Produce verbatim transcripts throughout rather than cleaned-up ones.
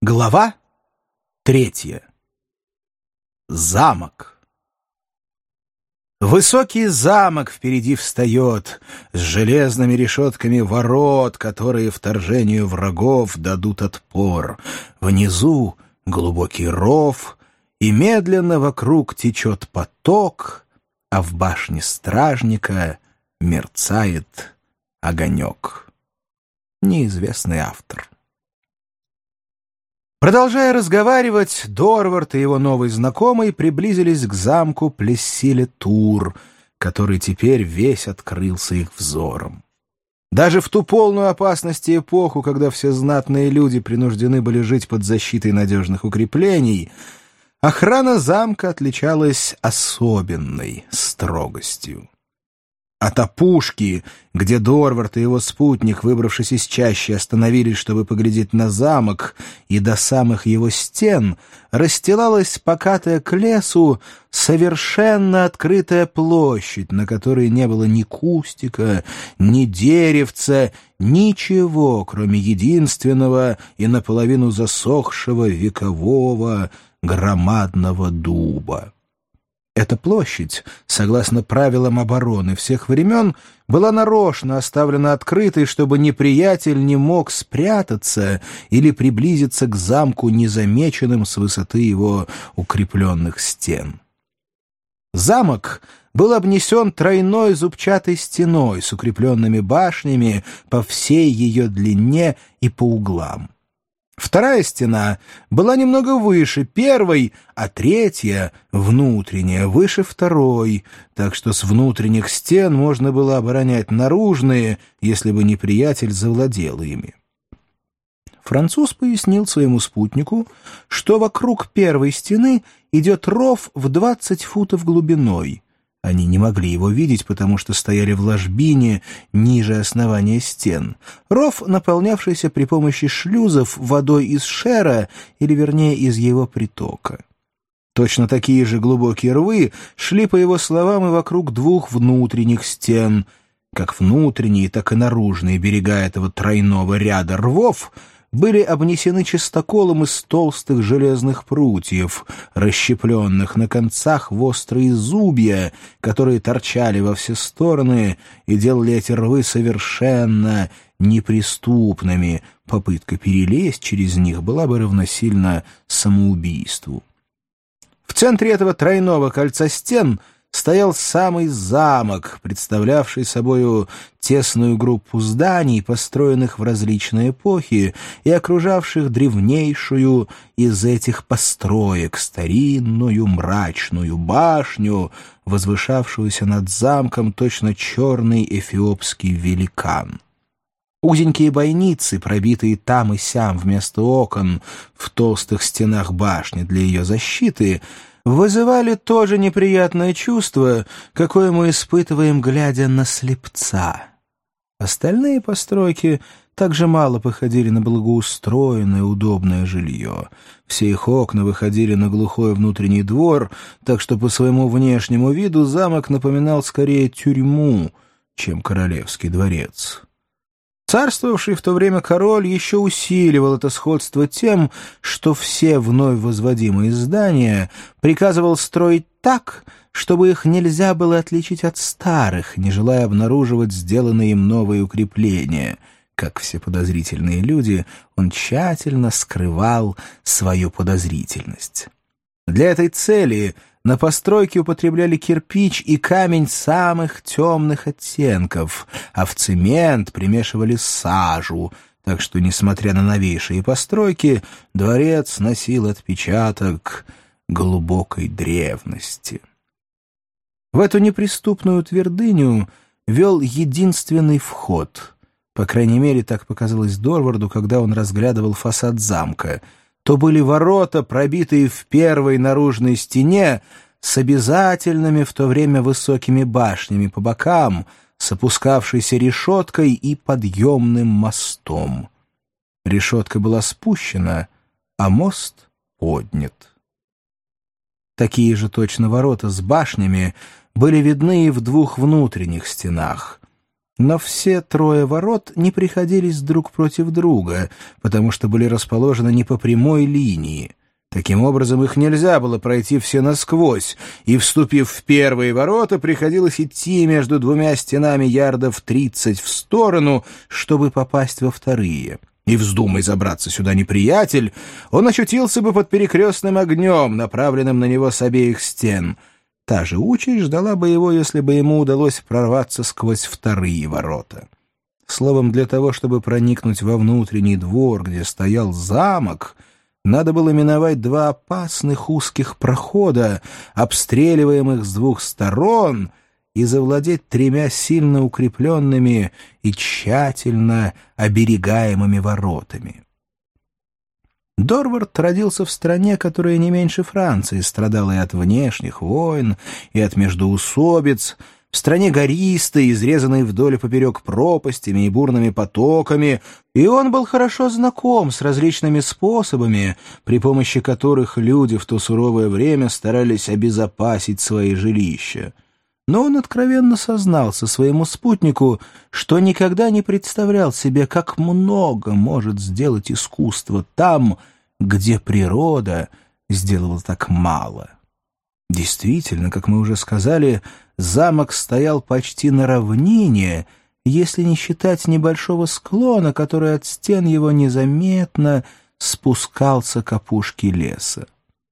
Глава третья. Замок. Высокий замок впереди встает, с железными решетками ворот, которые вторжению врагов дадут отпор. Внизу глубокий ров, и медленно вокруг течет поток, а в башне стражника мерцает огонек. Неизвестный автор. Продолжая разговаривать, Дорвард и его новый знакомый приблизились к замку Плессиле-Тур, который теперь весь открылся их взором. Даже в ту полную опасности эпоху, когда все знатные люди принуждены были жить под защитой надежных укреплений, охрана замка отличалась особенной строгостью. От опушки, где Дорвард и его спутник, выбравшись из чащи, остановились, чтобы поглядеть на замок, и до самых его стен расстилалась, покатая к лесу, совершенно открытая площадь, на которой не было ни кустика, ни деревца, ничего, кроме единственного и наполовину засохшего векового громадного дуба. Эта площадь, согласно правилам обороны всех времен, была нарочно оставлена открытой, чтобы неприятель не мог спрятаться или приблизиться к замку незамеченным с высоты его укрепленных стен. Замок был обнесен тройной зубчатой стеной с укрепленными башнями по всей ее длине и по углам. Вторая стена была немного выше первой, а третья, внутренняя, выше второй, так что с внутренних стен можно было оборонять наружные, если бы неприятель завладел ими. Француз пояснил своему спутнику, что вокруг первой стены идет ров в двадцать футов глубиной. Они не могли его видеть, потому что стояли в ложбине ниже основания стен. Ров, наполнявшийся при помощи шлюзов водой из Шера, или, вернее, из его притока. Точно такие же глубокие рвы шли, по его словам, и вокруг двух внутренних стен. Как внутренние, так и наружные берега этого тройного ряда рвов были обнесены чистоколом из толстых железных прутьев, расщепленных на концах в острые зубья, которые торчали во все стороны и делали эти рвы совершенно неприступными. Попытка перелезть через них была бы равносильна самоубийству. В центре этого тройного кольца стен стоял самый замок, представлявший собою тесную группу зданий, построенных в различные эпохи и окружавших древнейшую из этих построек старинную мрачную башню, возвышавшуюся над замком точно черный эфиопский великан. Узенькие бойницы, пробитые там и сям вместо окон в толстых стенах башни для ее защиты, вызывали то же неприятное чувство, какое мы испытываем, глядя на слепца. Остальные постройки также мало походили на благоустроенное, удобное жилье. Все их окна выходили на глухой внутренний двор, так что по своему внешнему виду замок напоминал скорее тюрьму, чем королевский дворец. Царствовавший в то время король еще усиливал это сходство тем, что все вновь возводимые здания приказывал строить так, чтобы их нельзя было отличить от старых, не желая обнаруживать сделанные им новые укрепления. Как все подозрительные люди, он тщательно скрывал свою подозрительность. Для этой цели на постройке употребляли кирпич и камень самых темных оттенков, а в цемент примешивали сажу, так что, несмотря на новейшие постройки, дворец носил отпечаток глубокой древности. В эту неприступную твердыню вел единственный вход. По крайней мере, так показалось Дорварду, когда он разглядывал фасад замка. То были ворота, пробитые в первой наружной стене, с обязательными в то время высокими башнями по бокам, с опускавшейся решеткой и подъемным мостом. Решетка была спущена, а мост поднят. Такие же точно ворота с башнями были видны и в двух внутренних стенах. Но все трое ворот не приходились друг против друга, потому что были расположены не по прямой линии. Таким образом, их нельзя было пройти все насквозь, и, вступив в первые ворота, приходилось идти между двумя стенами ярдов тридцать в сторону, чтобы попасть во вторые. И вздумай забраться сюда неприятель, он очутился бы под перекрестным огнем, направленным на него с обеих стен. Та же участь ждала бы его, если бы ему удалось прорваться сквозь вторые ворота. Словом, для того, чтобы проникнуть во внутренний двор, где стоял замок, надо было миновать два опасных узких прохода, обстреливаемых с двух сторон, и завладеть тремя сильно укрепленными и тщательно оберегаемыми воротами. Дорвард родился в стране, которая не меньше Франции страдала и от внешних войн, и от междоусобиц, в стране гористой, изрезанной вдоль и поперек пропастями и бурными потоками, и он был хорошо знаком с различными способами, при помощи которых люди в то суровое время старались обезопасить свои жилища. Но он откровенно сознался своему спутнику, что никогда не представлял себе, как много может сделать искусство там, где природа сделала так мало. Действительно, как мы уже сказали, замок стоял почти на равнине, если не считать небольшого склона, который от стен его незаметно спускался к опушке леса.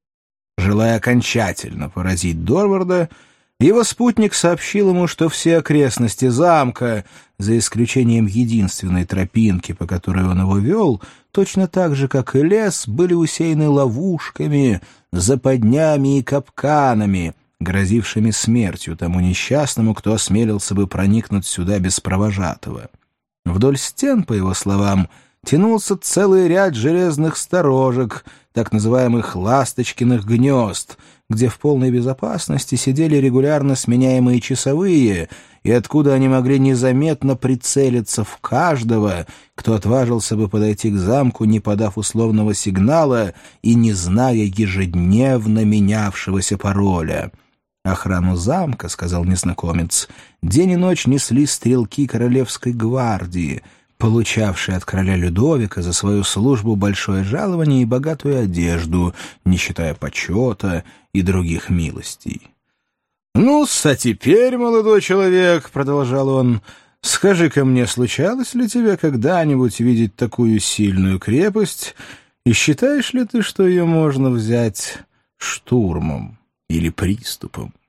Желая окончательно поразить Дорварда, его спутник сообщил ему, что все окрестности замка, за исключением единственной тропинки, по которой он его вел, точно так же, как и лес, были усеяны ловушками, западнями и капканами, грозившими смертью тому несчастному, кто осмелился бы проникнуть сюда без провожатого. Вдоль стен, по его словам, тянулся целый ряд железных сторожек, так называемых «ласточкиных гнезд», где в полной безопасности сидели регулярно сменяемые часовые, и откуда они могли незаметно прицелиться в каждого, кто отважился бы подойти к замку, не подав условного сигнала и не зная ежедневно менявшегося пароля. «Охрану замка, — сказал незнакомец, — день и ночь несли стрелки королевской гвардии, получавшие от короля Людовика за свою службу большое жалование и богатую одежду, не считая почета и других милостей». «Ну-с, а теперь, молодой человек, — продолжал он, — скажи-ка мне, случалось ли тебе когда-нибудь видеть такую сильную крепость, и считаешь ли ты, что ее можно взять штурмом или приступом?»